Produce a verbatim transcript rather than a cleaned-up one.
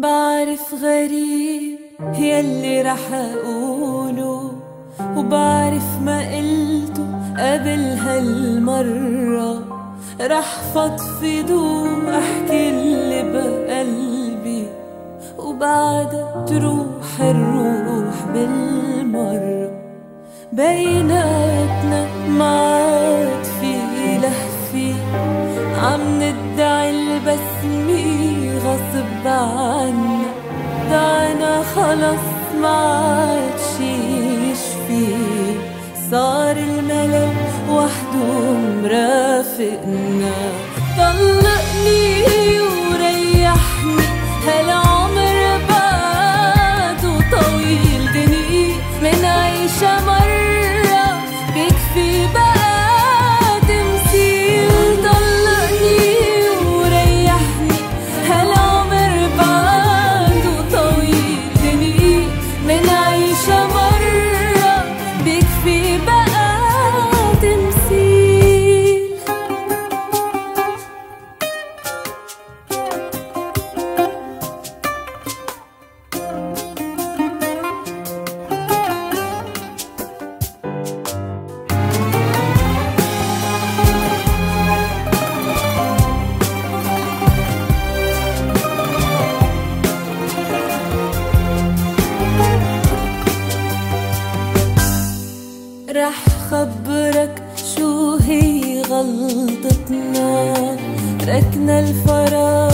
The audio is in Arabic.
بعرف غريب يلي رح أقوله، وبعرف ما قلته قبل هالمرة. رح فضفض وأحكي اللي بقلبي، وبعدها تروح الروح بالمرة. بيناتنا معاد في لهفي، عم ندعي البسمة غصب عنا. دعنا خلص معاد شي يشفي، صار الملل وحده مرافقنا. طلقني وريحني، هالعمر بعده طويل، دني منعيشها مرة بكفي بقى تمثيل. طلقني وريحني، هالعمر بعده طويل، دني منعيشها مرة بكفي بقى تمثيل. رح خبرك شو هي غلطتنا، تركنا الفراغ